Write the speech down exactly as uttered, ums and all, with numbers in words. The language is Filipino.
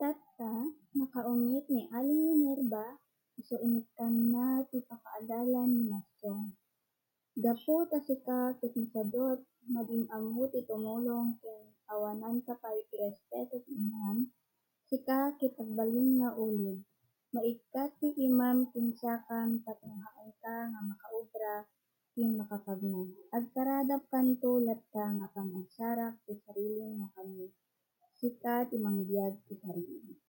Tatta, nakaungit ni Aling Minerva, isu imikan na ti pakaadalan ni Masong. Gapu ta sika ket misadot madim-ammo ti tumulong ken awanan ka pay ti respeto ti imam, sika ket agbalin nga ulid. Maikkat ti imam kinsakam tapno haang ka nga makaobra ken makapagna. Agtaradap kanto latta nga pang-agsarak ti sarili nga kami, sika ti mangbiag ti sarili.